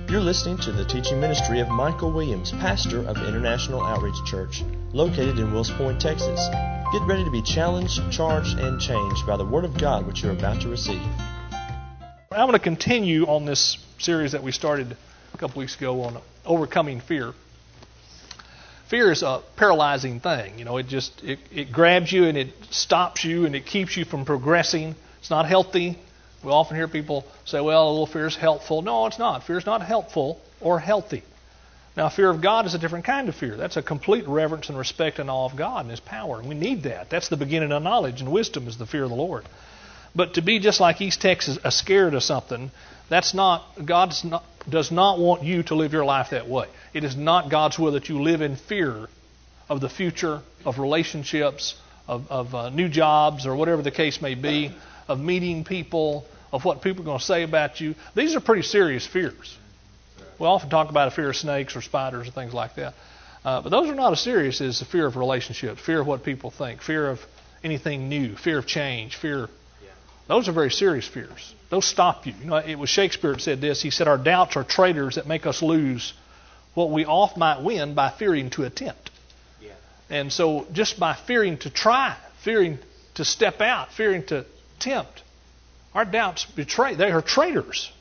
You're listening to the teaching ministry of Michael Williams, pastor of International Outreach Church, located in Wills Point, Texas. Get ready to be challenged, charged, and changed by the Word of God which you're about to receive. I'm going to continue on this series that we started a couple weeks ago on overcoming fear. Fear is a paralyzing thing. You know, it grabs you and it stops you and it keeps you from progressing. It's not healthy. We often hear people say, well, a little fear is helpful. No, it's not. Fear is not helpful or healthy. Now, fear of God is a different kind of fear. That's a complete reverence and respect and awe of God and His power. And we need that. That's the beginning of knowledge, and wisdom is the fear of the Lord. But to be just like East Texas, scared of something, that's not, God does not want you to live your life that way. It is not God's will that you live in fear of the future, of relationships, of new jobs, or whatever the case may be, of meeting people, of what people are going to say about you. These are pretty serious fears. We often talk about a fear of snakes or spiders and things like that. But those are not as serious as the fear of relationships, fear of what people think, fear of anything new, fear of change, fear. Those are very serious fears. Those stop you. You know, it was Shakespeare that said this. He said, our doubts are traitors that make us lose what we oft might win by fearing to attempt. Yeah. And so just by fearing to try, fearing to step out, fearing to tempt, our doubts betray. They are traitors.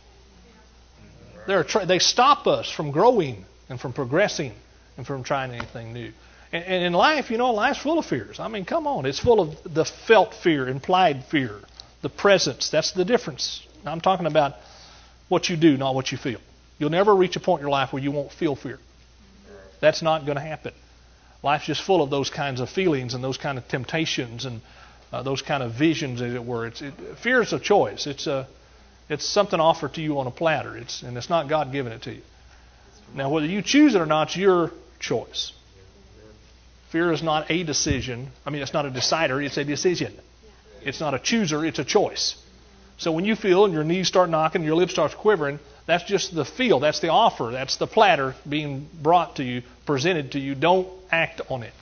They stop us from growing and from progressing and from trying anything new. And in life, you know, life's full of fears. I mean, come on. It's full of the felt fear, implied fear, the presence. That's the difference. I'm talking about what you do, not what you feel. You'll never reach a point in your life where you won't feel fear. That's not going to happen. Life's just full of those kinds of feelings and those kind of temptations and those kind of visions, as it were. Fear is a choice. It's something offered to you on a platter. And it's not God giving it to you. Now, whether you choose it or not, it's your choice. Fear is not a decision. I mean, it's not a decider. It's a decision. It's not a chooser. It's a choice. So when you feel and your knees start knocking, your lips start quivering, that's just the feel. That's the offer. That's the platter being brought to you, presented to you. Don't act on it.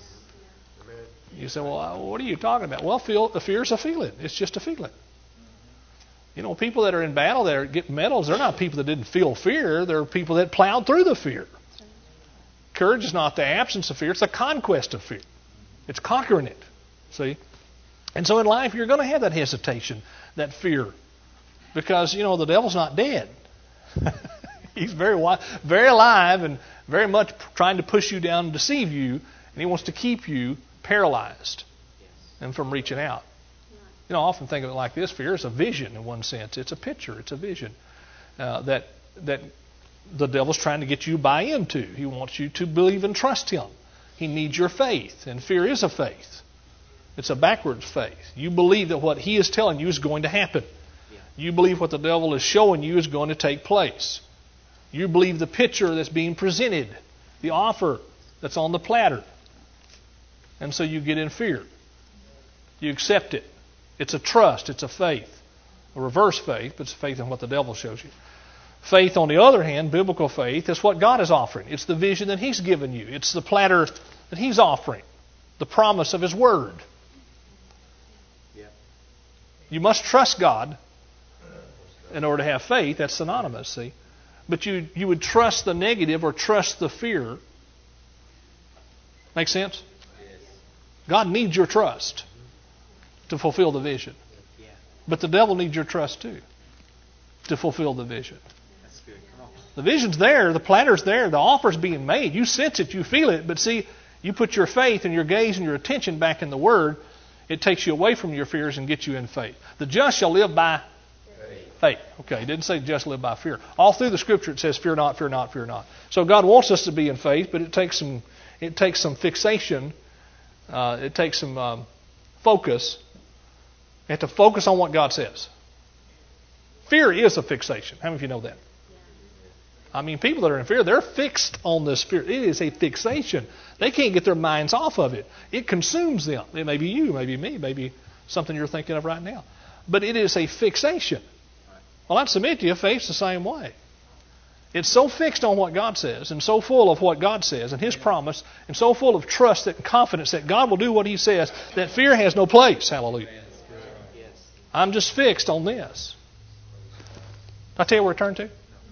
You say, well, what are you talking about? Well, the fear is a feeling. It's just a feeling. You know, people that are in battle that get medals, they're not people that didn't feel fear. They're people that plowed through the fear. Courage is not the absence of fear. It's the conquest of fear. It's conquering it. See? And so in life, you're going to have that hesitation, that fear. Because, you know, the devil's not dead. He's very alive and very much trying to push you down and deceive you. And he wants to keep you paralyzed and from reaching out. You know, I often think of it like this. Fear is a vision in one sense. It's a picture. It's a vision that the devil's trying to get you to buy into. He wants you to believe and trust him. He needs your faith. And fear is a faith. It's a backwards faith. You believe that what he is telling you is going to happen. You believe what the devil is showing you is going to take place. You believe the picture that's being presented, the offer that's on the platter. And so you get in fear. You accept it. It's a trust. It's a faith. A reverse faith, but it's faith in what the devil shows you. Faith, on the other hand, biblical faith, is what God is offering. It's the vision that He's given you. It's the platter that He's offering. The promise of His Word. You must trust God in order to have faith. That's synonymous, see. But you would trust the negative or trust the fear. Make sense? God needs your trust to fulfill the vision. But the devil needs your trust too to fulfill the vision. The vision's there, the platter's there, the offer's being made. You sense it, you feel it, but see, you put your faith and your gaze and your attention back in the Word, it takes you away from your fears and gets you in faith. The just shall live by faith. Okay, it didn't say just live by fear. All through the Scripture it says fear not, fear not, fear not. So God wants us to be in faith, but it takes some fixation. It takes some focus. You have to focus on what God says. Fear is a fixation. How many of you know that? I mean, people that are in fear, they're fixed on this fear. It is a fixation. They can't get their minds off of it. It consumes them. It may be you, maybe me, maybe something you're thinking of right now. But it is a fixation. Well, I'd submit to you, faith's the same way. It's so fixed on what God says and so full of what God says and His promise and so full of trust and confidence that God will do what He says that fear has no place. Hallelujah. I'm just fixed on this. Did I tell you where to turn to?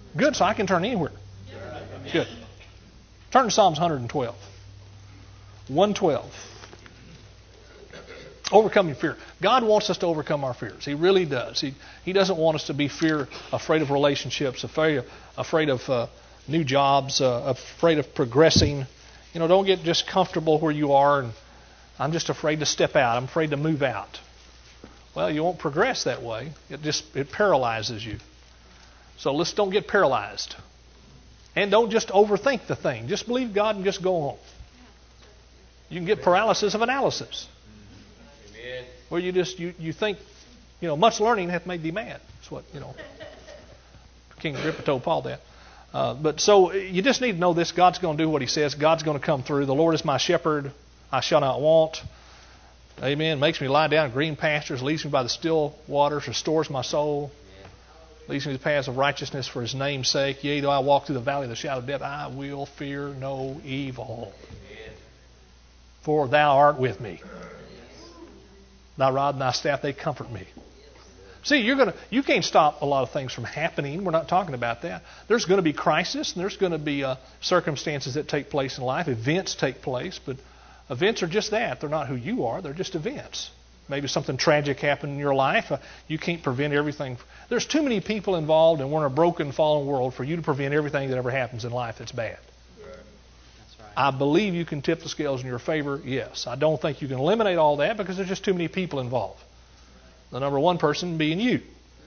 Good, so I can turn anywhere. Good. Turn to Psalms 112. 112. Overcoming fear. God wants us to overcome our fears. He really does. He doesn't want us to be afraid of relationships, afraid of new jobs, afraid of progressing. Don't get just comfortable where you are and I'm just afraid to step out. I'm afraid to move out. Well, you won't progress that way. It paralyzes you. So let's don't get paralyzed. And don't just overthink the thing. Just believe God and just go on. You can get paralysis of analysis. Amen. Where you think, much learning hath made thee mad. That's what, King Agrippa told Paul that. But so you just need to know this. God's going to do what He says. God's going to come through. The Lord is my shepherd. I shall not want. Amen. Makes me lie down in green pastures. Leads me by the still waters. Restores my soul. Leads me to the paths of righteousness for His name's sake. Yea, though I walk through the valley of the shadow of death, I will fear no evil. For Thou art with me. Thy rod and Thy staff, they comfort me. See, you can't stop a lot of things from happening. We're not talking about that. There's going to be crisis, and there's going to be circumstances that take place in life. Events take place, but events are just that. They're not who you are. They're just events. Maybe something tragic happened in your life. You can't prevent everything. There's too many people involved, and we're in a broken, fallen world for you to prevent everything that ever happens in life that's bad. That's right. I believe you can tip the scales in your favor, yes. I don't think you can eliminate all that because there's just too many people involved. The number one person being you.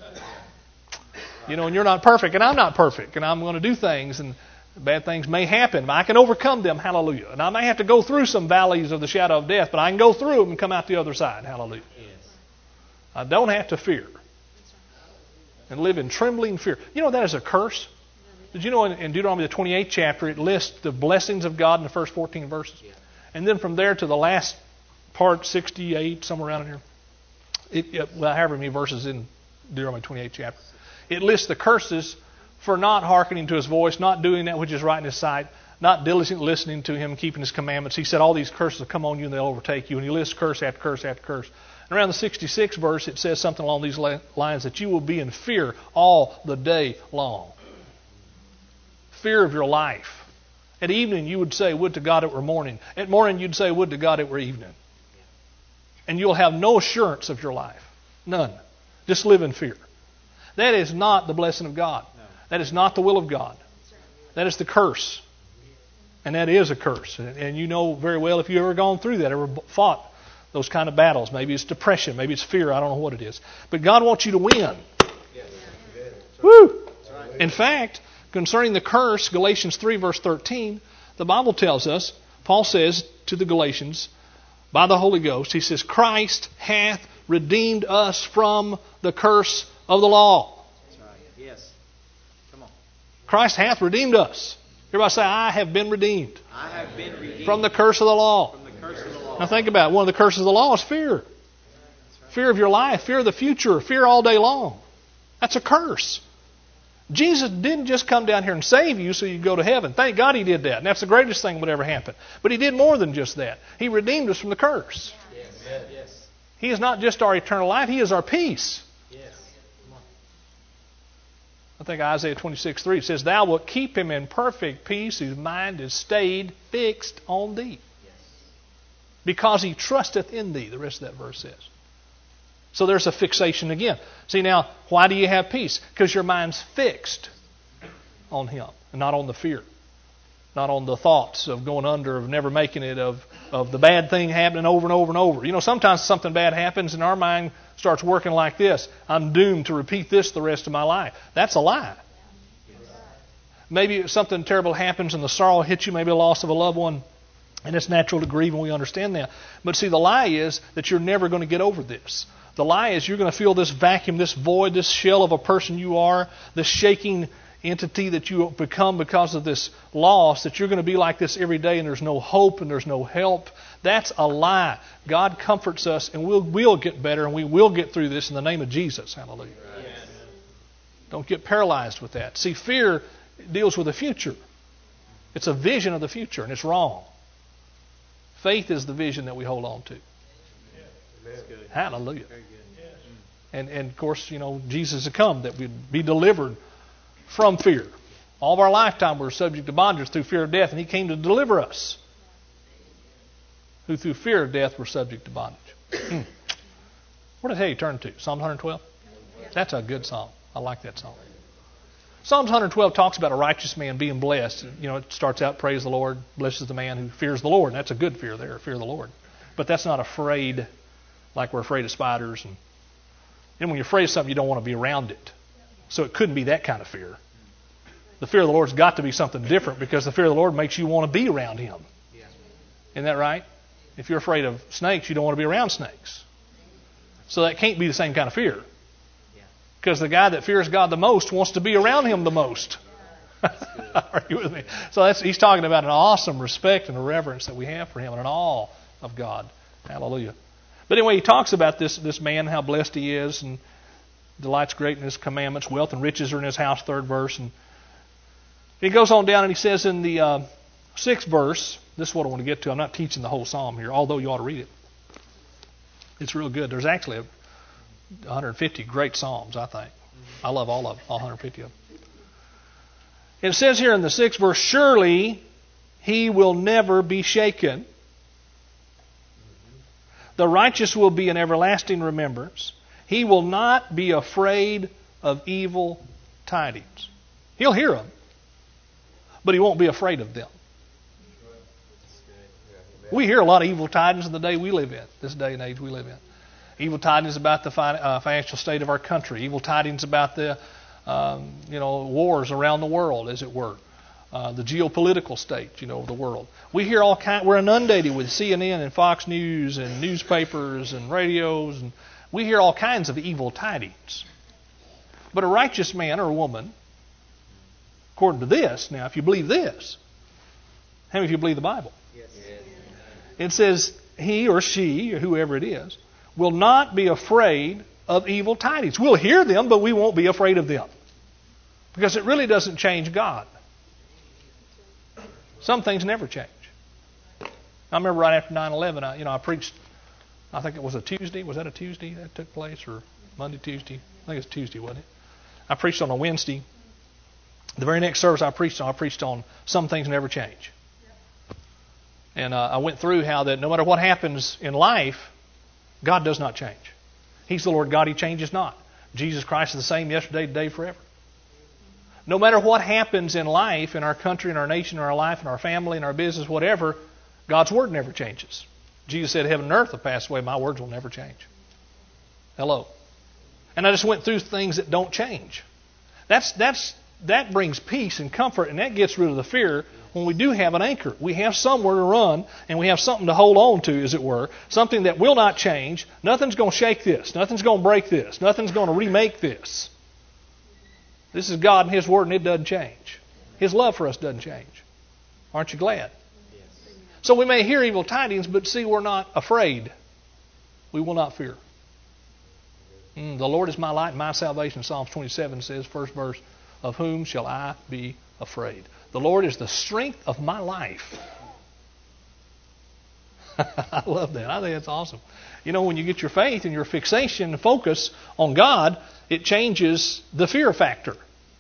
And you're not perfect, and I'm not perfect, and I'm going to do things, and bad things may happen, but I can overcome them, hallelujah. And I may have to go through some valleys of the shadow of death, but I can go through them and come out the other side, hallelujah. Yes. I don't have to fear and live in trembling fear. That is a curse. Did you know in Deuteronomy the 28th chapter, it lists the blessings of God in the first 14 verses? Yeah. And then from there to the last part, 68, somewhere around here, however many verses in Deuteronomy 28th chapter, it lists the curses for not hearkening to His voice, not doing that which is right in His sight, not diligently listening to Him, keeping His commandments. He said all these curses will come on you and they'll overtake you. And He lists curse after curse after curse. And around the 66th verse, it says something along these lines, that you will be in fear all the day long. Fear of your life. At evening you would say, would to God it were morning. At morning you'd say, would to God it were evening. And you'll have no assurance of your life. None. Just live in fear. That is not the blessing of God. That is not the will of God. That is the curse. And that is a curse. And you know very well if you've ever gone through that, ever fought those kind of battles. Maybe it's depression. Maybe it's fear. I don't know what it is. But God wants you to win. Woo! In fact, concerning the curse, Galatians 3 verse 13, the Bible tells us, Paul says to the Galatians, by the Holy Ghost, he says, Christ hath redeemed us from the curse of the law. That's right. Yes. Come on. Christ hath redeemed us. Everybody say, I have been redeemed. I have been redeemed. From the curse of the law. From the curse of the law. Now think about it. One of the curses of the law is fear. Right. Fear of your life, fear of the future, fear all day long. That's a curse. Jesus didn't just come down here and save you so you go to heaven. Thank God He did that. And that's the greatest thing that would ever happen. But He did more than just that. He redeemed us from the curse. Yes. Yes. He is not just our eternal life. He is our peace. Yes. I think Isaiah 26:3 says, Thou wilt keep him in perfect peace whose mind is stayed, fixed on Thee. Yes. Because he trusteth in Thee, the rest of that verse says. So there's a fixation again. See now, why do you have peace? Because your mind's fixed on Him and not on the fear. Not on the thoughts of going under, of never making it, of the bad thing happening over and over and over. Sometimes something bad happens and our mind starts working like this. I'm doomed to repeat this the rest of my life. That's a lie. Maybe something terrible happens and the sorrow hits you, maybe the loss of a loved one, and it's natural to grieve, and we understand that. But see, the lie is that you're never going to get over this. The lie is you're going to feel this vacuum, this void, this shell of a person you are, this shaking entity that you become because of this loss, that you're going to be like this every day and there's no hope and there's no help. That's a lie. God comforts us and we'll get better and we will get through this in the name of Jesus. Hallelujah. Yes. Don't get paralyzed with that. See, fear deals with the future. It's a vision of the future and it's wrong. Faith is the vision that we hold on to. Hallelujah. And of course, Jesus has come that we'd be delivered from fear. All of our lifetime we're subject to bondage through fear of death, and He came to deliver us, who through fear of death were subject to bondage. What did he turn to? Psalm 112? That's a good psalm. I like that psalm. Psalms 112 talks about a righteous man being blessed. You know, it starts out, praise the Lord, blesses the man who fears the Lord. And that's a good fear there, fear of the Lord. But that's not afraid like we're afraid of spiders. And when you're afraid of something, you don't want to be around it. So it couldn't be that kind of fear. The fear of the Lord's got to be something different, because the fear of the Lord makes you want to be around Him. Isn't that right? If you're afraid of snakes, you don't want to be around snakes. So that can't be the same kind of fear. Because the guy that fears God the most wants to be around Him the most. Are you with me? So he's talking about an awesome respect and a reverence that we have for Him and an awe of God. Hallelujah. But anyway, he talks about this man, how blessed he is, and delights great in His commandments. Wealth and riches are in his house, 3rd verse. And he goes on down and he says in the 6th verse, this is what I want to get to. I'm not teaching the whole psalm here, although you ought to read it. It's real good. There's actually 150 great psalms, I think. I love all of them, all 150 of them. It says here in the 6th verse, surely He will never be shaken. The righteous will be an everlasting remembrance. He will not be afraid of evil tidings. He'll hear them, but He won't be afraid of them. We hear a lot of evil tidings in the day we live in, this day and age we live in. Evil tidings about the financial state of our country. Evil tidings about the wars around the world, as it were. The geopolitical state, of the world. We hear all kinds. We're inundated with CNN and Fox News and newspapers and radios, and we hear all kinds of evil tidings. But a righteous man or woman, according to this, now if you believe this, how many of you believe the Bible? Yes. It says he or she, or whoever it is, will not be afraid of evil tidings. We'll hear them, but we won't be afraid of them. Because it really doesn't change God. Some things never change. I remember right after 9/11, I preached, I think it was a Tuesday. Was that a Tuesday that took place? Or Monday, Tuesday? I think it was Tuesday, wasn't it? I preached on a Wednesday. The very next service I preached on some things never change. And I went through how that no matter what happens in life, God does not change. He's the Lord God. He changes not. Jesus Christ is the same yesterday, today, forever. No matter what happens in life, in our country, in our nation, in our life, in our family, in our business, whatever, God's Word never changes. Jesus said, heaven and earth will pass away, my words will never change. Hello. And I just went through things that don't change. That brings peace and comfort, and that gets rid of the fear when we do have an anchor. We have somewhere to run, and we have something to hold on to, as it were, something that will not change. Nothing's going to shake this. Nothing's going to break this. Nothing's going to remake this. This is God and His Word, and it doesn't change. His love for us doesn't change. Aren't you glad? Yes. So we may hear evil tidings, but see, we're not afraid. We will not fear. The Lord is my light and my salvation. Psalms 27 says, 1st verse, of whom shall I be afraid? The Lord is the strength of my life. I love that. I think that's awesome. When you get your faith and your fixation and focus on God, it changes the fear factor.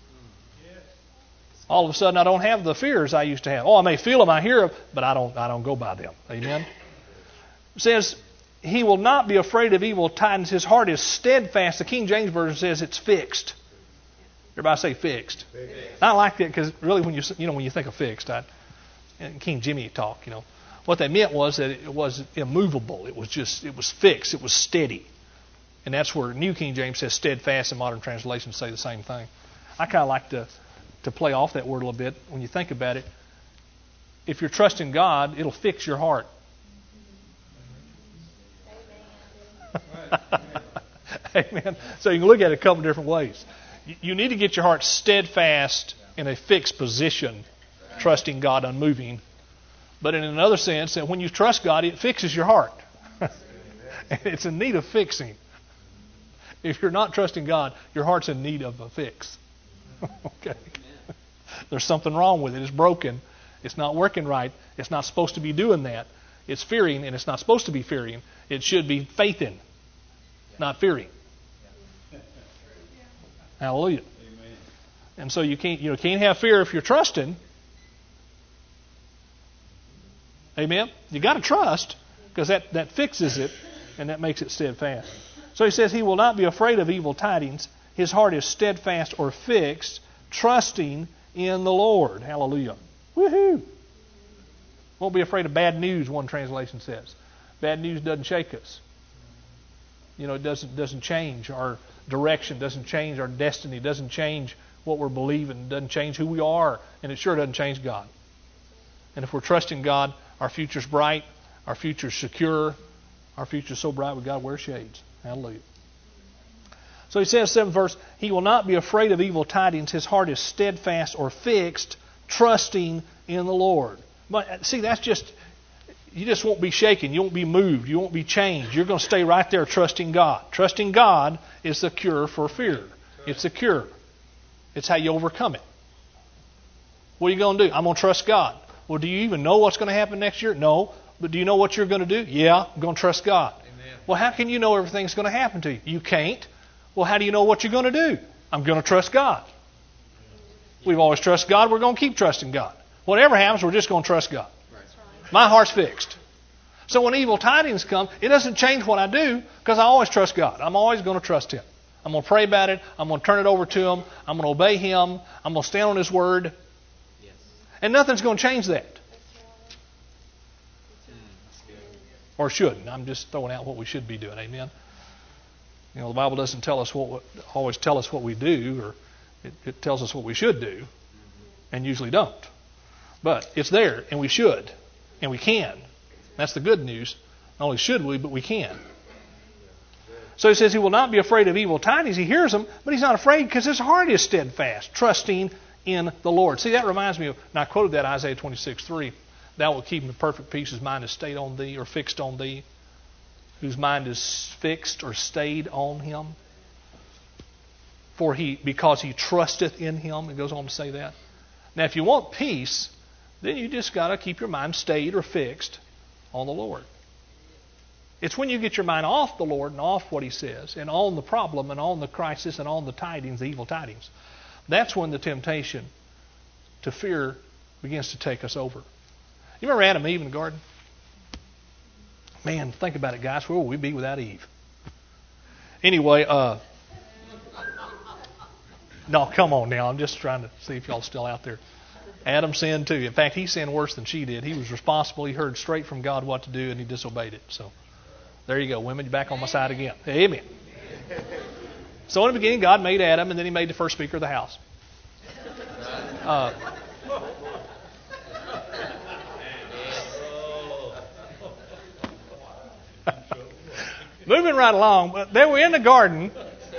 All of a sudden, I don't have the fears I used to have. I may feel them, I hear them, but I don't go by them. Amen? It says, he will not be afraid of evil tidings. His heart is steadfast. The King James Version says it's fixed. Everybody say fixed. Fixed. I like that because really when you think of fixed, and King Jimmy talk, what they meant was that it was immovable. It was fixed. It was steady. And that's where New King James says steadfast, and modern translations say the same thing. I kind of like to play off that word a little bit. When you think about it, if you're trusting God, it'll fix your heart. Amen. So you can look at it a couple different ways. You need to get your heart steadfast in a fixed position, trusting God unmoving. But in another sense, that when you trust God, it fixes your heart. It's in need of fixing. If you're not trusting God, your heart's in need of a fix. Okay. There's something wrong with it. It's broken. It's not working right. It's not supposed to be doing that. It's fearing, and it's not supposed to be fearing. It should be faithing, not fearing. Hallelujah. And so you can't have fear if you're trusting. Amen? You got to trust, because that fixes it and that makes it steadfast. So he says he will not be afraid of evil tidings. His heart is steadfast or fixed, trusting in the Lord. Hallelujah. Woohoo! Won't be afraid of bad news, one translation says. Bad news doesn't shake us. It doesn't change our direction, doesn't change our destiny, doesn't change what we're believing, doesn't change who we are, and it sure doesn't change God. And if we're trusting God, our future's bright, our future's secure, our future's so bright we got to wear shades. Hallelujah. So he says, 7th verse, he will not be afraid of evil tidings. His heart is steadfast or fixed, trusting in the Lord. But see, you just won't be shaken. You won't be moved. You won't be changed. You're going to stay right there trusting God. Trusting God is the cure for fear. It's the cure. It's how you overcome it. What are you going to do? I'm going to trust God. Well, do you even know what's going to happen next year? No. But do you know what you're going to do? Yeah, I'm going to trust God. Amen. Well, how can you know everything's going to happen to you? You can't. Well, how do you know what you're going to do? I'm going to trust God. We've always trusted God. We're going to keep trusting God. Whatever happens, we're just going to trust God. My heart's fixed. So when evil tidings come, it doesn't change what I do, because I always trust God. I'm always going to trust Him. I'm going to pray about it. I'm going to turn it over to Him. I'm going to obey Him. I'm going to stand on His Word. Yes. And nothing's going to change that. Or shouldn't. I'm just throwing out what we should be doing. Amen. The Bible doesn't always tell us what we do, or it tells us what we should do, and usually don't. But it's there, and we should, and we can. That's the good news. Not only should we, but we can. So he says he will not be afraid of evil tidings. He hears them, but he's not afraid because his heart is steadfast, trusting in the Lord. See, that reminds me of, and I quoted that Isaiah 26:3. Thou wilt keep him in perfect peace, whose mind is stayed on thee, or fixed on thee. Whose mind is fixed or stayed on him. Because he trusteth in him. It goes on to say that. Now, if you want peace, then you just got to keep your mind stayed or fixed on the Lord. It's when you get your mind off the Lord and off what He says, and on the problem and on the crisis and on the tidings, the evil tidings, that's when the temptation to fear begins to take us over. You remember Adam and Eve in the garden? Man, think about it, guys. Where would we be without Eve? Anyway, no, come on now. I'm just trying to see if y'all are still out there. Adam sinned too. In fact, he sinned worse than she did. He was responsible. He heard straight from God what to do, and he disobeyed it. So there you go. Women, you're back on my side again. Amen. So in the beginning, God made Adam, and then He made the first speaker of the house. Moving right along, but they were in the garden.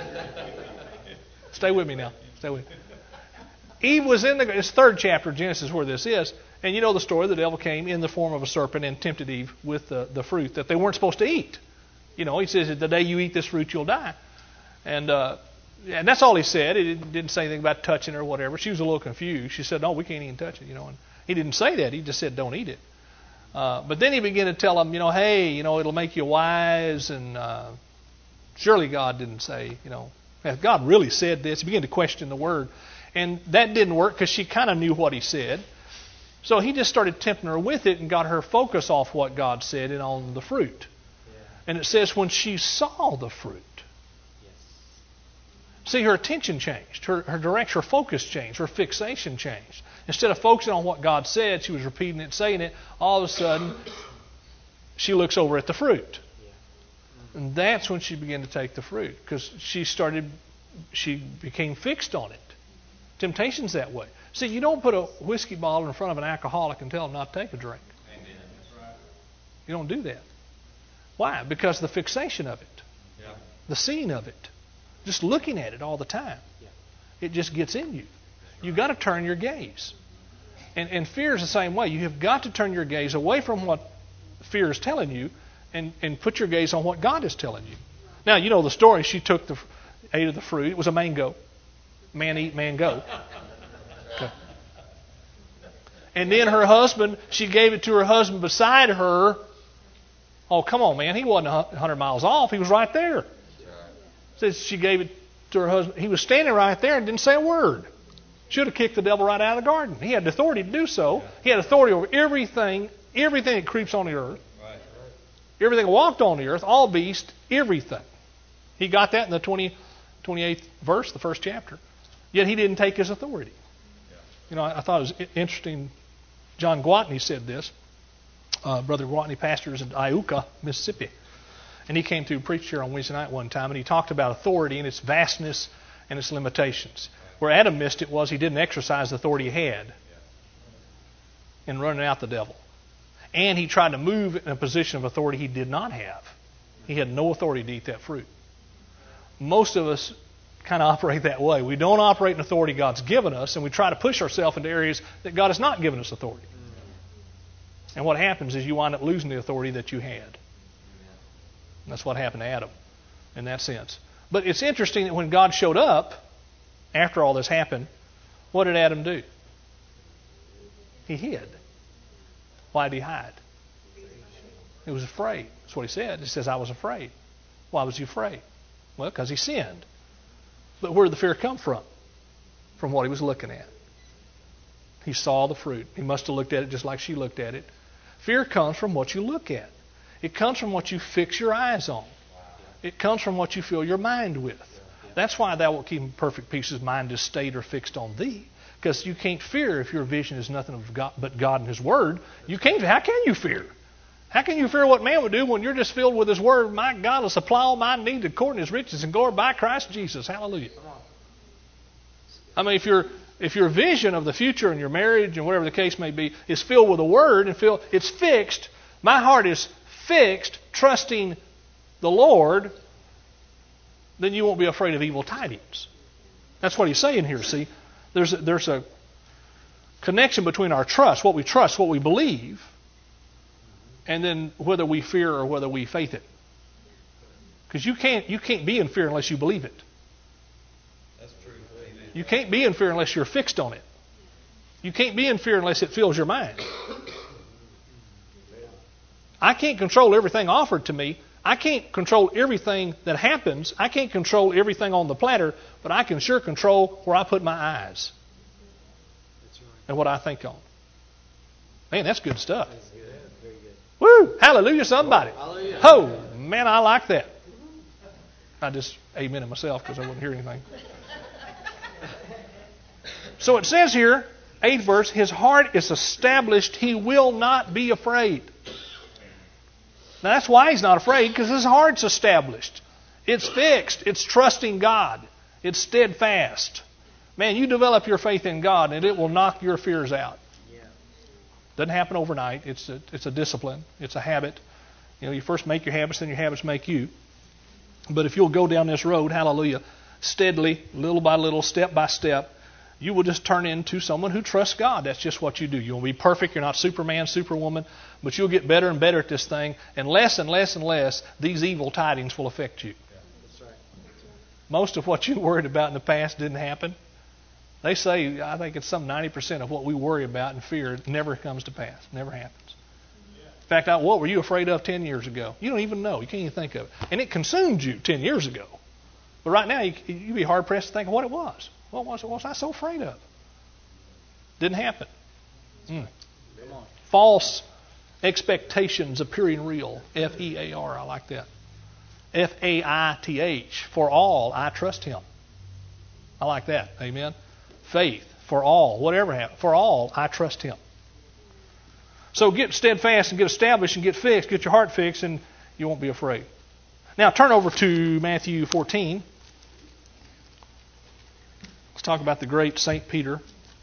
Stay with me now. Stay with me. Eve was in it's 3rd chapter of Genesis where this is. And you know the story. The devil came in the form of a serpent and tempted Eve with the fruit that they weren't supposed to eat. He says, the day you eat this fruit, you'll die. And that's all he said. He didn't say anything about touching or whatever. She was a little confused. She said, no, we can't even touch it. And he didn't say that. He just said, don't eat it. But then he began to tell them, hey, it'll make you wise. And surely God didn't say, has God really said this? He began to question the word. And that didn't work because she kind of knew what he said. So he just started tempting her with it and got her focus off what God said and on the fruit. Yeah. And it says when she saw the fruit. Yes. See, her attention changed. Her direction, her focus changed. Her fixation changed. Instead of focusing on what God said, she was repeating it, saying it. All of a sudden, she looks over at the fruit. Yeah. And that's when she began to take the fruit because she became fixed on it. Temptation's that way. See, you don't put a whiskey bottle in front of an alcoholic and tell him not to take a drink. Amen. That's right. You don't do that. Why? Because the fixation of it. Yeah. The seeing of it. Just looking at it all the time. Yeah. It just gets in you. Right. You've got to turn your gaze. And fear is the same way. You have got to turn your gaze away from what fear is telling you and put your gaze on what God is telling you. Now, you know the story. She ate of the fruit. It was a mango. Man eat, man go. Okay. And then her husband, she gave it to her husband beside her. Oh, come on, man. He wasn't 100 miles off. He was right there. Says she gave it to her husband. He was standing right there and didn't say a word. Should have kicked the devil right out of the garden. He had the authority to do so. He had authority over everything that creeps on the earth. Everything that walked on the earth, all beasts, everything. He got that in the 28th verse, the first chapter. Yet he didn't take his authority. You know, I thought it was interesting. John Gwatney said this. Brother Gwatney pastors in Iuka, Mississippi. And he came to preach here on Wednesday night one time, and he talked about authority and its vastness and its limitations. Where Adam missed it was he didn't exercise the authority he had in running out the devil. And he tried to move in a position of authority he did not have. He had no authority to eat that fruit. Most of us kind of operate that way. We don't operate in authority God's given us, and we try to push ourselves into areas that God has not given us authority. And what happens is you wind up losing the authority that you had. And that's what happened to Adam in that sense. But it's interesting that when God showed up, after all this happened, what did Adam do? He hid. Why did he hide? He was afraid. That's what he said. He says, I was afraid. Why was he afraid? Well, because he sinned. But where did the fear come from? From what he was looking at. He saw the fruit. He must have looked at it just like she looked at it. Fear comes from what you look at. It comes from what you fix your eyes on. It comes from what you fill your mind with. That's why thou wilt keep in perfect peace his mind is stayed or fixed on thee. Because you can't fear if your vision is nothing of God, but God and His Word. You can't. How can you fear? How can you fear what man would do when you're just filled with His Word? My God will supply all my needs according to His riches and glory by Christ Jesus. Hallelujah. I mean, if your vision of the future and your marriage and whatever the case may be is filled with the Word and it's fixed, my heart is fixed, trusting the Lord, then you won't be afraid of evil tidings. That's what he's saying here, see. There's a connection between our trust, what we believe, and then whether we fear or whether we faith it. Because you can't be in fear unless you believe it. That's true. Amen. You can't be in fear unless you're fixed on it. You can't be in fear unless it fills your mind. I can't control everything offered to me. I can't control everything that happens. I can't control everything on the platter, but I can sure control where I put my eyes and what I think on. Man, that's good stuff. Woo! Hallelujah, somebody. Hallelujah. Oh, man, I like that. I just amen it myself because I wouldn't hear anything. So it says here, 8th verse, his heart is established, he will not be afraid. Now that's why he's not afraid, because his heart's established. It's fixed. It's trusting God. It's steadfast. Man, you develop your faith in God and it will knock your fears out. Doesn't happen overnight. It's a discipline. It's a habit. You know, you first make your habits, then your habits make you. But if you'll go down this road, hallelujah, steadily, little by little, step by step, you will just turn into someone who trusts God. That's just what you do. You won't be perfect. You're not Superman, Superwoman, but you'll get better and better at this thing, and less and less these evil tidings will affect you. That's right. Most of what you worried about in the past didn't happen. They say, I think it's some 90% of what we worry about and fear never comes to pass, never happens. In fact, what were you afraid of 10 years ago? You don't even know. You can't even think of it. And it consumed you 10 years ago. But right now, you'd be hard-pressed to think of what it was. What was I so afraid of? Didn't happen. False expectations appearing real. F-E-A-R. I like that. F-A-I-T-H. For all, I trust Him. I like that. Amen. Faith. For all. Whatever happens. For all, I trust Him. So get steadfast and get established and get fixed. Get your heart fixed and you won't be afraid. Now turn over to Matthew 14. Let's talk about the great St. Peter.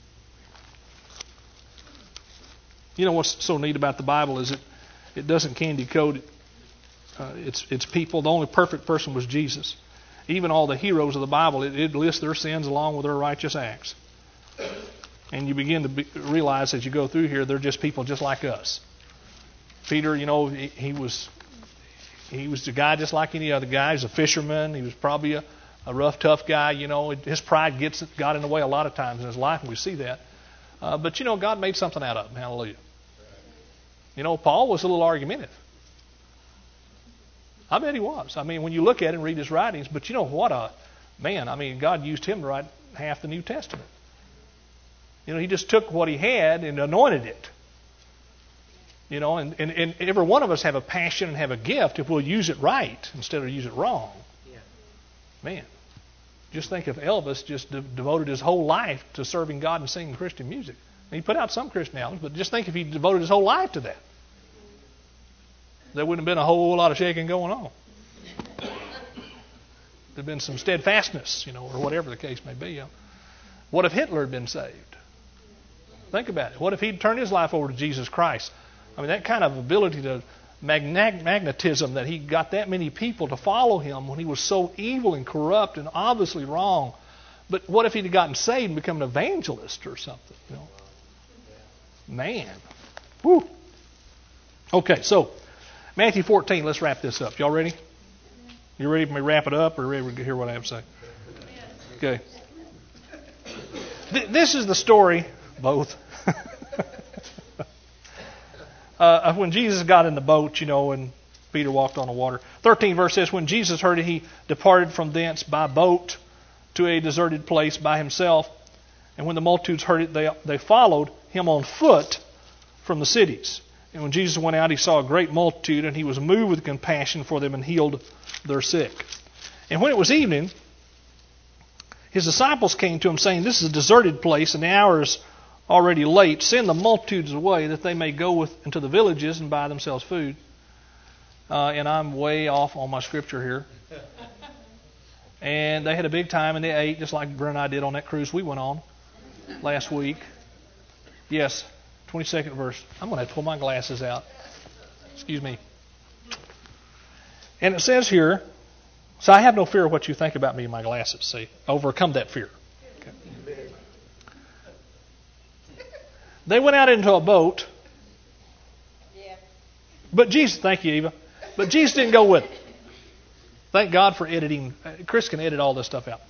You know what's so neat about the Bible is it doesn't candy coat its people. The only perfect person was Jesus. Even all the heroes of the Bible, it lists their sins along with their righteous acts. And you begin to realize as you go through here, they're just people just like us. Peter, you know, he was a guy just like any other guy. He's a fisherman. He was probably a rough, tough guy. You know, his pride got in the way a lot of times in his life, and we see that. But, you know, God made something out of him. Hallelujah. You know, Paul was a little argumentative. I bet he was. I mean, when you look at it and read his writings, but you know what a man. I mean, God used him to write half the New Testament. He just took what he had and anointed it. And every one of us have a passion and have a gift if we'll use it right instead of use it wrong. Yeah. Man, just think if Elvis just devoted his whole life to serving God and singing Christian music. He put out some Christian albums, but just think if he devoted his whole life to that. There wouldn't have been a whole lot of shaking going on. There'd been some steadfastness, or whatever the case may be. What if Hitler had been saved? Think about it. What if he'd turned his life over to Jesus Christ? I mean, that kind of ability to magnetism that he got that many people to follow him when he was so evil and corrupt and obviously wrong. But what if he'd have gotten saved and become an evangelist or something? Man. Woo. Okay, so Matthew 14, let's wrap this up. Y'all ready? You ready for me to wrap it up or ready to hear what I have to say? Okay. This is the story, both, of when Jesus got in the boat, and Peter walked on the water. 13 verse says, when Jesus heard it, he departed from thence by boat to a deserted place by himself. And when the multitudes heard it, they followed him on foot from the cities. And when Jesus went out, he saw a great multitude, and he was moved with compassion for them and healed their sick. And when it was evening, his disciples came to him, saying, this is a deserted place, and the hour is already late. Send the multitudes away, that they may go into the villages and buy themselves food. And I'm way off on my scripture here. And they had a big time, and they ate, just like Brent and I did on that cruise we went on last week. Yes, 22nd verse. I'm going to have to pull my glasses out. Excuse me. And it says here, so I have no fear of what you think about me and my glasses. See, overcome that fear. Okay. They went out into a boat. But Jesus, thank you, Eva. But Jesus didn't go with them. Thank God for editing. Chris can edit all this stuff out.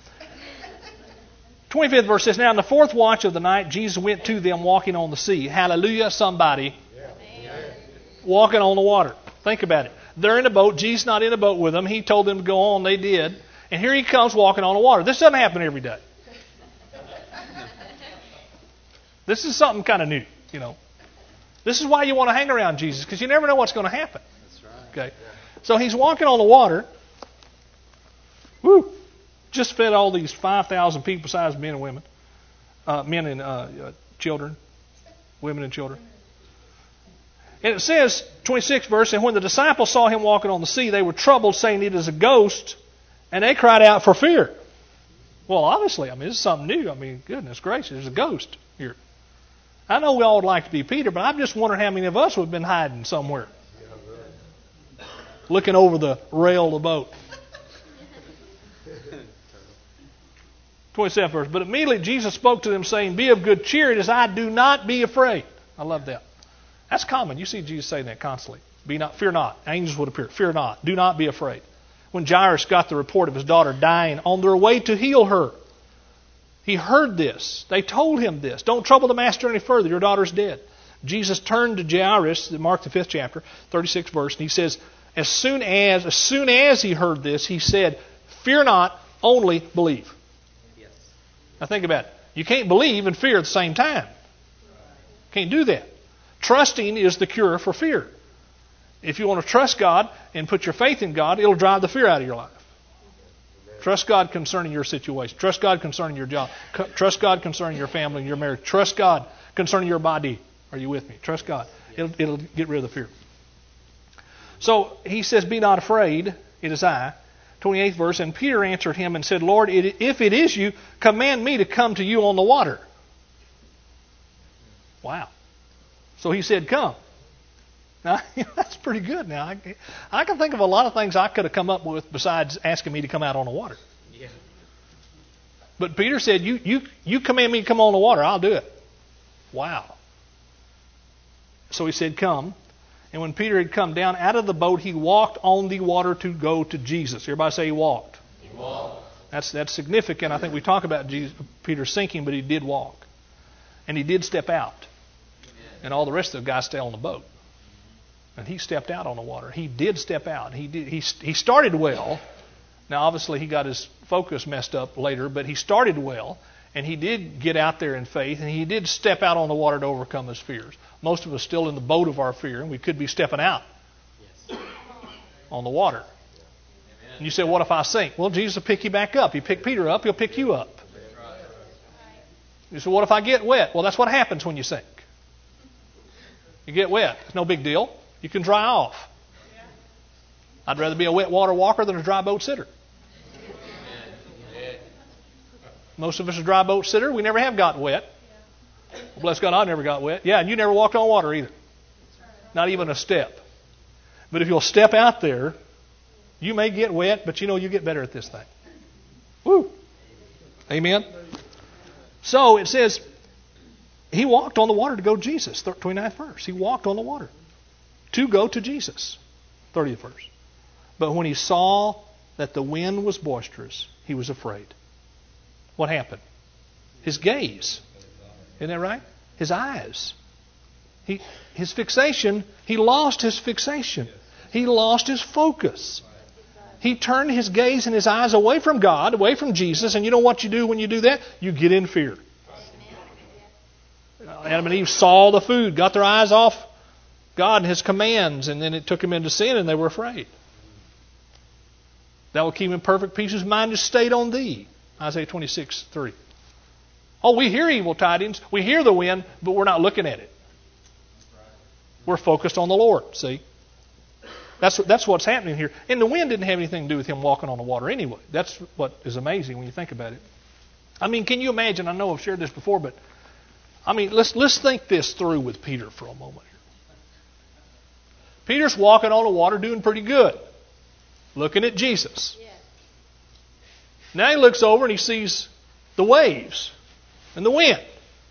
25th verse says, now in the fourth watch of the night, Jesus went to them walking on the sea. Hallelujah, somebody. Yeah. Walking on the water. Think about it. They're in a boat. Jesus not in a boat with them. He told them to go on. They did. And here he comes walking on the water. This doesn't happen every day. This is something kind of new, This is why you want to hang around Jesus, because you never know what's going to happen. That's right. Okay. So he's walking on the water. Woo! Just fed all these 5,000 people besides men and women. Men and children. Women and children. And it says, 26th verse, and when the disciples saw him walking on the sea, they were troubled, saying it is a ghost, and they cried out for fear. Well, obviously, this is something new. Goodness gracious, there's a ghost here. I know we all would like to be Peter, but I'm just wondering how many of us would have been hiding somewhere. Looking over the rail of the boat. 27th verse. But immediately Jesus spoke to them, saying, be of good cheer, it is I, do not be afraid. I love that. That's common. You see Jesus saying that constantly. Fear not. Angels would appear. Fear not. Do not be afraid. When Jairus got the report of his daughter dying on their way to heal her, he heard this. They told him this. Don't trouble the master any further. Your daughter's dead. Jesus turned to Jairus, Mark the 5th chapter, 36th verse, and he says, as soon as he heard this, he said, fear not, only believe. Yes. Now think about it. You can't believe and fear at the same time. Can't do that. Trusting is the cure for fear. If you want to trust God and put your faith in God, it'll drive the fear out of your life. Trust God concerning your situation. Trust God concerning your job. Trust God concerning your family and your marriage. Trust God concerning your body. Are you with me? Trust God. It'll get rid of the fear. So he says, be not afraid, it is I. 28th verse, and Peter answered him and said, Lord, if it is you, command me to come to you on the water. Wow. So he said, come. Now, that's pretty good. Now, I can think of a lot of things I could have come up with besides asking me to come out on the water. Yeah. But Peter said, you command me to come on the water, I'll do it. Wow. So he said, come. And when Peter had come down out of the boat, he walked on the water to go to Jesus. Everybody say he walked. He walked. That's significant. I think we talk about Peter sinking, but he did walk. And he did step out. And all the rest of the guys stay on the boat. And he stepped out on the water. He did step out. He started well. Now, obviously, he got his focus messed up later, but he started well. And he did get out there in faith, and he did step out on the water to overcome his fears. Most of us still in the boat of our fear, and we could be stepping out on the water. And you say, what if I sink? Well, Jesus will pick you back up. He picked Peter up, he'll pick you up. You say, what if I get wet? Well, that's what happens when you sink. You get wet. It's no big deal. You can dry off. I'd rather be a wet water walker than a dry boat sitter. Most of us are dry boat sitter. We never have gotten wet. Well, bless God, I never got wet. Yeah, and you never walked on water either. Not even a step. But if you'll step out there, you may get wet, but you get better at this thing. Woo! Amen? So it says, he walked on the water to go to Jesus. 29th verse. He walked on the water to go to Jesus. 30th verse. But when he saw that the wind was boisterous, he was afraid. What happened? His gaze. Isn't that right? His eyes. His fixation, he lost his fixation. He lost his focus. He turned his gaze and his eyes away from God, away from Jesus, and you know what you do when you do that? You get in fear. Adam and Eve saw the food, got their eyes off God and His commands, and then it took them into sin and they were afraid. That will keep him in perfect peace whose mind is stayed on thee. Isaiah 26:3. Oh, we hear evil tidings, we hear the wind, but we're not looking at it. We're focused on the Lord, see? That's what's happening here. And the wind didn't have anything to do with him walking on the water anyway. That's what is amazing when you think about it. I mean, can you imagine? I know I've shared this before, but I mean, let's think this through with Peter for a moment here. Peter's walking on the water doing pretty good, looking at Jesus. Now he looks over and he sees the waves and the wind.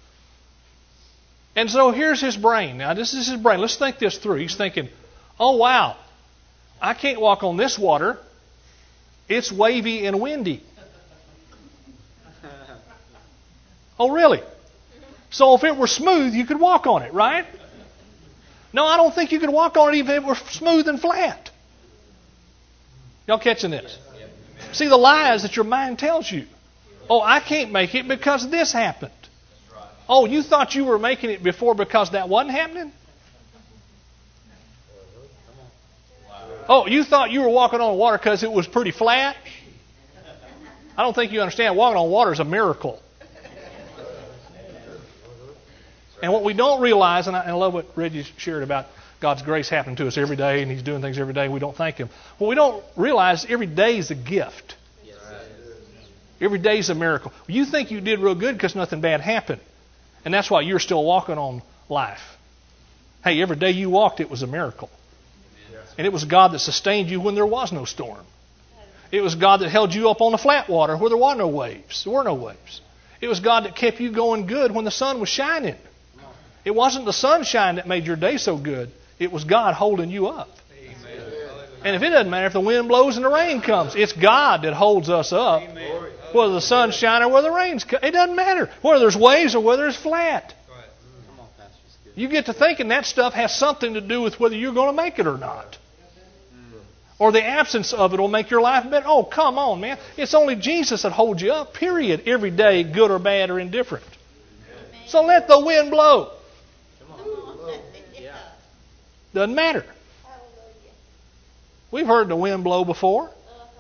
And so here's his brain. Now this is his brain. Let's think this through. He's thinking, oh wow, I can't walk on this water. It's wavy and windy. Oh really? So if it were smooth, you could walk on it, right? No, I don't think you could walk on it even if it were smooth and flat. Y'all catching this? See the lies that your mind tells you. Oh, I can't make it because this happened. Oh, you thought you were making it before because that wasn't happening? Oh, you thought you were walking on water because it was pretty flat? I don't think you understand. Walking on water is a miracle. And what we don't realize, and I love what Reggie shared about God's grace happening to us every day, and He's doing things every day, we don't thank Him. What we don't realize, every day is a gift. Every day is a miracle. You think you did real good because nothing bad happened. And that's why you're still walking on life. Hey, every day you walked, it was a miracle. And it was God that sustained you when there was no storm. It was God that held you up on the flat water where there were no waves. There were no waves. It was God that kept you going good when the sun was shining. It wasn't the sunshine that made your day so good. It was God holding you up. And if it doesn't matter if the wind blows and the rain comes, it's God that holds us up. Whether the sun's shining or whether the rain's coming, it doesn't matter. Whether there's waves or whether it's flat. You get to thinking that stuff has something to do with whether you're going to make it or not. Or the absence of it will make your life better. Oh, come on, man. It's only Jesus that holds you up, period. Every day, good or bad or indifferent. So let the wind blow. Doesn't matter. We've heard the wind blow before.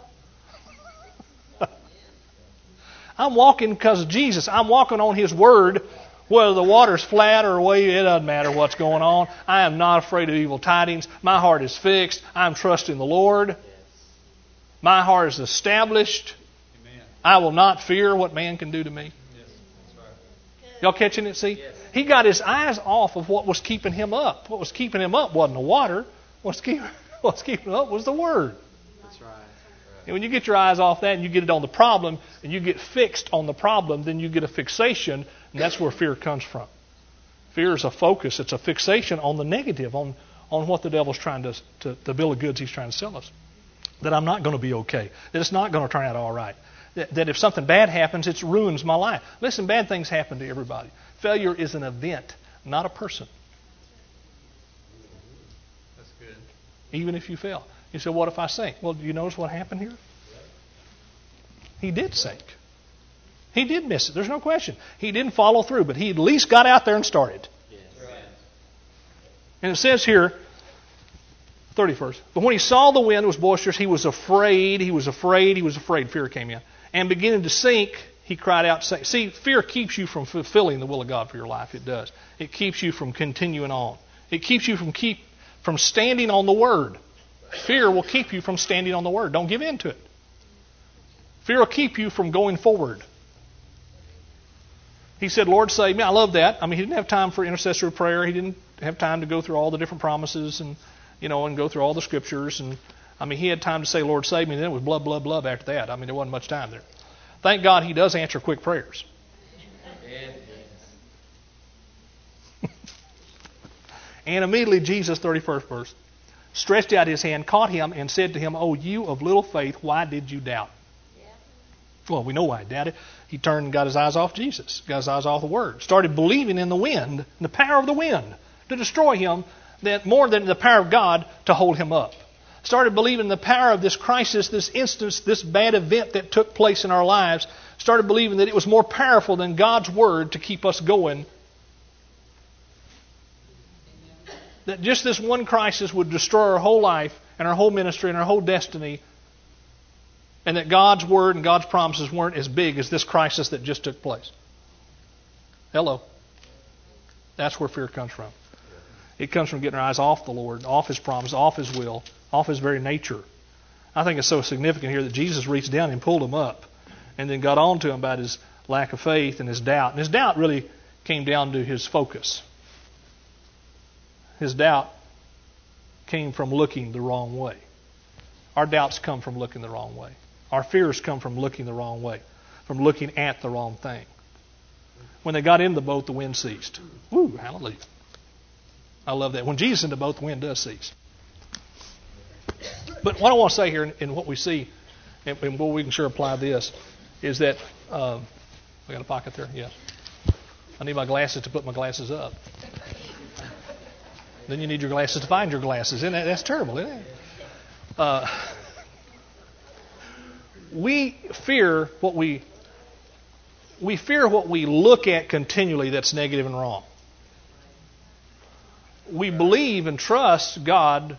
I'm walking because of Jesus. I'm walking on His Word. Whether the water's flat or wavy, it doesn't matter what's going on. I am not afraid of evil tidings. My heart is fixed. I'm trusting the Lord. My heart is established. I will not fear what man can do to me. Y'all catching it? See? He got his eyes off of what was keeping him up. What was keeping him up wasn't the water. What's keeping him up was the Word. That's right. And when you get your eyes off that and you get it on the problem and you get fixed on the problem, then you get a fixation, and that's where fear comes from. Fear is a focus. It's a fixation on the negative, on what the devil's trying to the bill of goods he's trying to sell us. That I'm not going to be okay. That it's not going to turn out all right. That if something bad happens, it ruins my life. Listen, bad things happen to everybody. Failure is an event, not a person. That's good. Even if you fail. You say, what if I sink? Well, do you notice what happened here? He did sink. He did miss it. There's no question. He didn't follow through, but he at least got out there and started. Yes. And it says here, 31st, but when he saw the wind was boisterous, he was afraid. Fear came in. And beginning to sink, he cried out, saying, see, fear keeps you from fulfilling the will of God for your life. It does. It keeps you from continuing on. It keeps you from standing on the Word. Fear will keep you from standing on the Word. Don't give in to it. Fear will keep you from going forward. He said, Lord, save me. I love that. I mean, he didn't have time for intercessory prayer. He didn't have time to go through all the different promises and go through all the scriptures. And I mean, he had time to say, Lord, save me. And then it was blub, blub, blub after that. I mean, there wasn't much time there. Thank God he does answer quick prayers. And immediately Jesus, 31st verse, stretched out his hand, caught him, and said to him, "O you of little faith, why did you doubt?" Yeah. Well, we know why he doubted. He turned and got his eyes off Jesus, got his eyes off the Word, started believing in the wind, the power of the wind to destroy him, that more than the power of God to hold him up. Started believing the power of this crisis, this instance, this bad event that took place in our lives. Started believing that it was more powerful than God's Word to keep us going. That just this one crisis would destroy our whole life and our whole ministry and our whole destiny. And that God's Word and God's promises weren't as big as this crisis that just took place. Hello. That's where fear comes from. It comes from getting our eyes off the Lord, off His promise, off His will, off His very nature. I think it's so significant here that Jesus reached down and pulled him up and then got on to him about his lack of faith and his doubt. And his doubt really came down to his focus. His doubt came from looking the wrong way. Our doubts come from looking the wrong way. Our fears come from looking the wrong way, from looking at the wrong thing. When they got in the boat, the wind ceased. Woo, hallelujah. I love that. When Jesus is in the boat, the wind does cease. But what I want to say here in what we see, and what we can sure apply this, is that, I got a pocket there? Yeah. I need my glasses to put my glasses up. Then you need your glasses to find your glasses. That's terrible, isn't it? We fear what we look at continually that's negative and wrong. We believe and trust God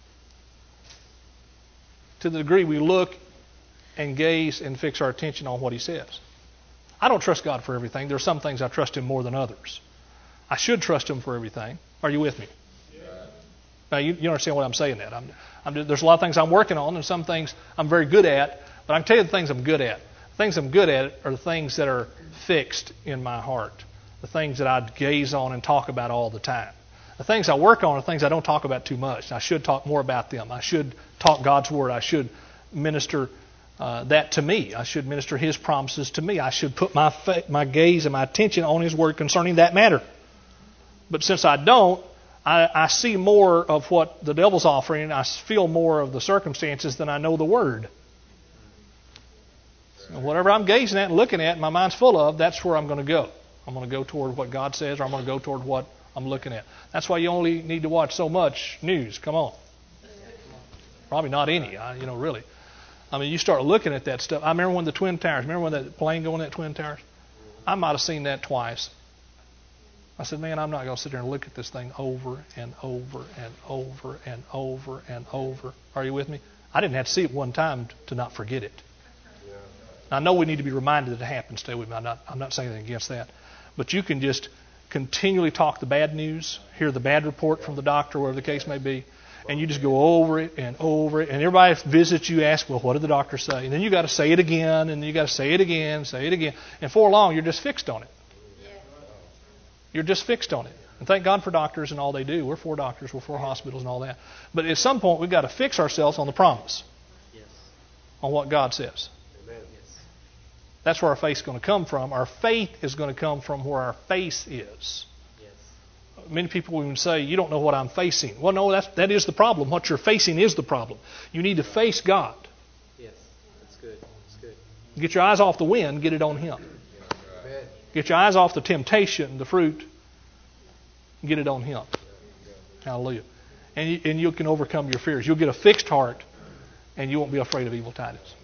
to the degree we look and gaze and fix our attention on what He says. I don't trust God for everything. There are some things I trust Him more than others. I should trust Him for everything. Are you with me? Yeah. Now, you understand what I'm saying that. There's a lot of things I'm working on and some things I'm very good at, but I can tell you the things I'm good at. The things I'm good at are the things that are fixed in my heart, the things that I gaze on and talk about all the time. The things I work on are things I don't talk about too much. I should talk more about them. I should talk God's Word. I should minister that to me. I should minister His promises to me. I should put my gaze and my attention on His Word concerning that matter. But since I don't, I see more of what the devil's offering. I feel more of the circumstances than I know the Word. And whatever I'm gazing at and looking at and my mind's full of, that's where I'm going to go. I'm going to go toward what God says, or I'm going to go toward what I'm looking at. That's why you only need to watch so much news. Come on. Probably not any, really. I mean, you start looking at that stuff. I remember when the Twin Towers, remember when that plane going at Twin Towers? I might have seen that twice. I said, man, I'm not going to sit there and look at this thing over and over and over and over and over. Are you with me? I didn't have to see it one time to not forget it. I know we need to be reminded that it happens. Stay with me. I'm not saying anything against that. But you can just continually talk the bad news, hear the bad report from the doctor, whatever the case may be, and you just go over it and over it. And everybody visits you, ask, well, what did the doctor say? And then you got to say it again, and then you got to say it again, say it again. And for long, you're just fixed on it. You're just fixed on it. And thank God for doctors and all they do. We're for doctors, we're for hospitals and all that. But at some point, we've got to fix ourselves on the promise, on what God says. That's where our faith is going to come from. Our faith is going to come from where our face is. Yes. Many people will say, you don't know what I'm facing. Well, no, that is the problem. What you're facing is the problem. You need to face God. Yes, that's good. That's good. Get your eyes off the wind, get it on Him. Amen. Get your eyes off the temptation, the fruit, get it on Him. Hallelujah. And you can overcome your fears. You'll get a fixed heart, and you won't be afraid of evil tidings.